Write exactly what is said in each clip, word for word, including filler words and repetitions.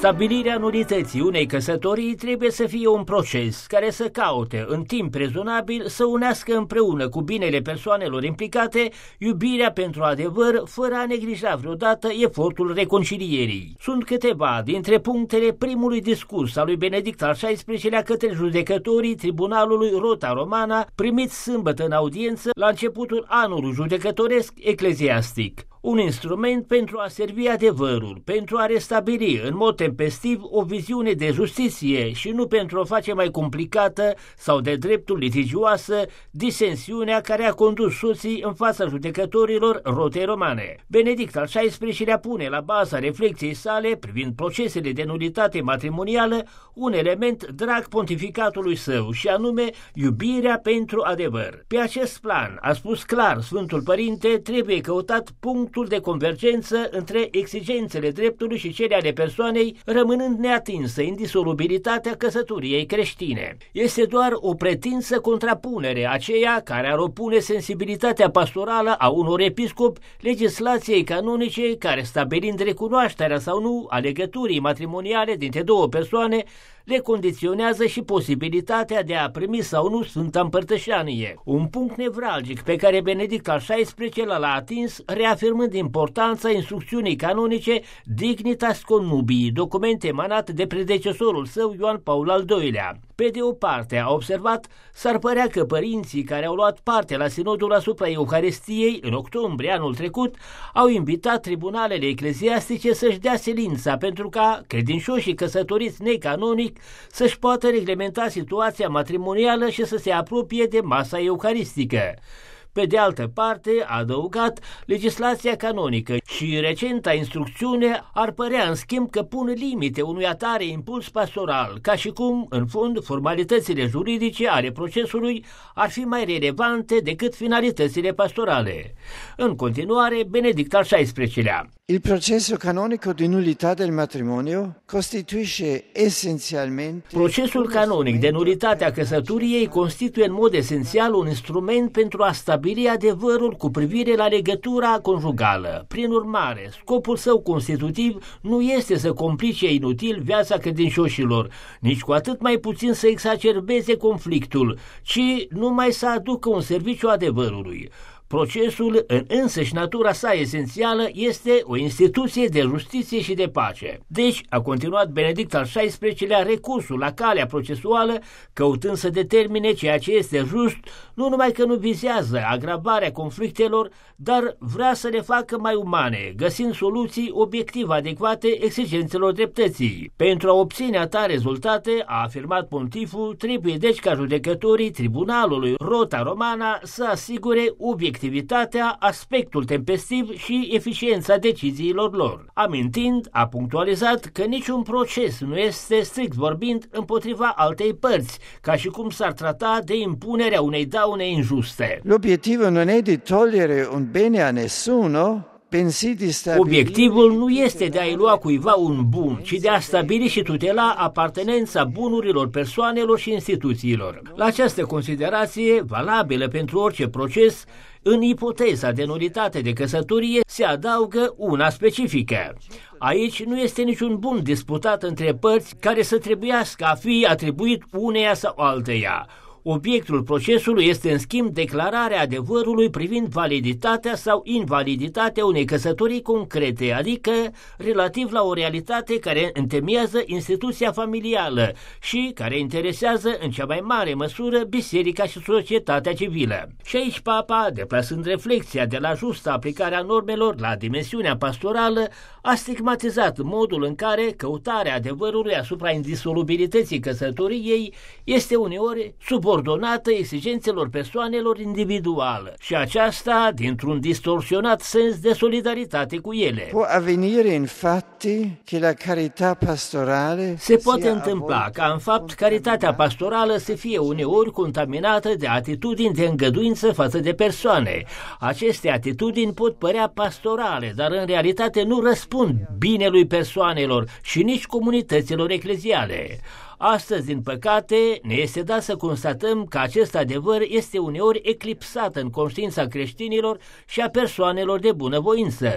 Stabilirea nulității unei căsătorii trebuie să fie un proces care să caute, în timp rezonabil, să unească împreună cu binele persoanelor implicate iubirea pentru adevăr, fără a neglija vreodată efortul reconcilierii. Sunt câteva dintre punctele primului discurs al lui Benedict al șaisprezecelea către judecătorii Tribunalului Rota Romana, primiți sâmbătă în audiență la începutul anului judecătoresc ecleziastic. Un instrument pentru a servi adevărul, pentru a restabili în mod tempestiv o viziune de justiție și nu pentru a face mai complicată sau de dreptul litigioasă disensiunea care a condus soții în fața judecătorilor Rotei Romane. Benedict al șaisprezecelea pune la baza reflexiei sale privind procesele de nulitate matrimonială un element drag pontificatului său, și anume iubirea pentru adevăr. Pe acest plan, a spus clar Sfântul Părinte, trebuie căutat punctul de convergență între exigențele dreptului și cele ale persoanei, rămânând neatinsă indisolubilitatea căsătoriei creștine. Este doar o pretinsă contrapunere aceea care ar opune sensibilitatea pastorală a unor episcopi legislației canonice care, stabilind recunoașterea sau nu a legăturii matrimoniale dintre două persoane, le condiționează și posibilitatea de a primi sau nu Sfânta Împărtășanie. Un punct nevralgic pe care Benedict al șaisprezecelea l-a atins, reafirmând importanța instrucțiunii canonice Dignitas Connubii, document emanat de predecesorul său Ioan Paul al doilea. Pe de o parte, a observat, s-ar părea că părinții care au luat parte la sinodul asupra Euharistiei în octombrie anul trecut au invitat tribunalele ecleziastice să-și dea silința pentru ca credincioșii căsătoriți necanonic să-și poată reglementa situația matrimonială și să se apropie de masa euharistică. Pe de altă parte, a adăugat, legislația canonică și recenta instrucțiune ar părea în schimb că pun limite unui atare impuls pastoral, ca și cum, în fond, formalitățile juridice ale procesului ar fi mai relevante decât finalitățile pastorale. În continuare, Benedict al șaisprezecelea. Il processo canonico di nullità del matrimonio costituisce essenzialmente... Procesul canonic de nulitate a căsătoriei constituie în mod esențial un instrument pentru a stabili adevărul cu privire la legătura conjugală. Prin urmare, scopul său constitutiv nu este să complice inutil viața credincioșilor, nici cu atât mai puțin să exacerbeze conflictul, ci numai să aducă un serviciu adevărului. Procesul, în însăși natura sa esențială, este o instituție de justiție și de pace. Deci, a continuat Benedict al șaisprezecelea recursul la calea procesuală, căutând să determine ceea ce este just, nu numai că nu vizează agravarea conflictelor, dar vrea să le facă mai umane, găsind soluții obiectiv adecvate exigențelor dreptății. Pentru a obține atâtea rezultate, a afirmat pontiful, trebuie deci ca judecătorii Tribunalului Rota Romana să asigure obiectivitatea, aspectul tempestiv și eficiența deciziilor lor. Amintind, a punctualizat că niciun proces nu este, strict vorbind, împotriva altei părți, ca și cum s-ar trata de impunerea unei daune injuste. L'obiettivo non è di togliere un bene a nessuno, Obiectivul nu este de a-i lua cuiva un bun, ci de a stabili și tutela apartenența bunurilor persoanelor și instituțiilor. La această considerație, valabilă pentru orice proces, în ipoteza de nulitate de căsătorie se adaugă una specifică. Aici nu este niciun bun disputat între părți care să trebuiască a fi atribuit uneia sau alteia. Obiectul procesului este, în schimb, declararea adevărului privind validitatea sau invaliditatea unei căsătorii concrete, adică relativ la o realitate care întemeiază instituția familială și care interesează în cea mai mare măsură biserica și societatea civilă. Și aici Papa, deplasând reflexia de la justa aplicarea normelor la dimensiunea pastorală, a stigmatizat modul în care căutarea adevărului asupra indisolubilității căsătoriei este uneori subordonată exigențelor persoanelor individuale și aceasta dintr-un distorsionat sens de solidaritate cu ele. Può avvenire infatti che la carità pastorale Se poate întâmpla ca în fapt caritatea pastorală să fie uneori contaminată de atitudini de îngăduință față de persoane. Aceste atitudini pot părea pastorale, dar în realitate nu răspund binelui persoanelor și nici comunităților ecleziale. Astăzi, din păcate, ne este dat să constatăm că acest adevăr este uneori eclipsat în conștiința creștinilor și a persoanelor de bunăvoință.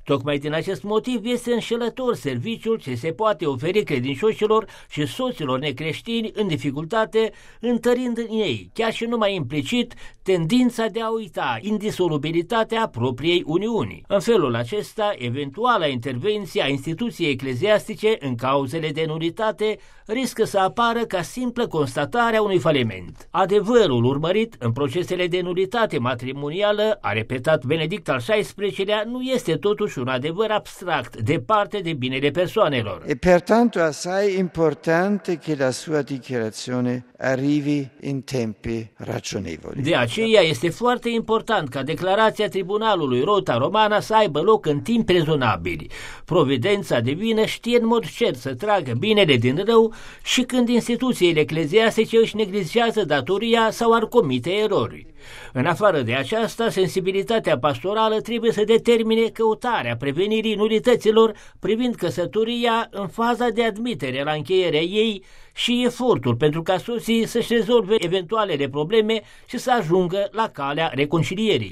Tocmai din acest motiv este înșelător serviciul ce se poate oferi credincioșilor și soților necreștini în dificultate, întărind în ei, chiar și numai implicit, tendința de a uita indisolubilitatea propriei uniuni. În felul acesta, eventuala intervenție a instituției ecleziastice în cauzele de nulitate riscă să apară ca simplă constatare a unui faliment. Adevărul urmărit în procesele de nulitate matrimonială, a repetat Benedict al șaisprezecelea, nu este totuși un adevăr abstract, departe de binele persoanelor. E pertanto assai importante che la sua dichiarazione arrivi in tempi ragionevoli. De aceea este foarte important ca declarația tribunalului Rota Romana să aibă loc în timp rezonabili. Providența divină știe în mod cert să tragă binele din rău și când instituțiile ecleziastice își neglijează datoria sau ar comite erori. În afară de aceasta, sensibilitatea pastorală trebuie să determine căutarea prevenirii nulităților privind căsătoria în faza de admitere la încheierea ei și efortul pentru ca soții să-și rezolve eventualele probleme și să ajungă la calea reconcilierii.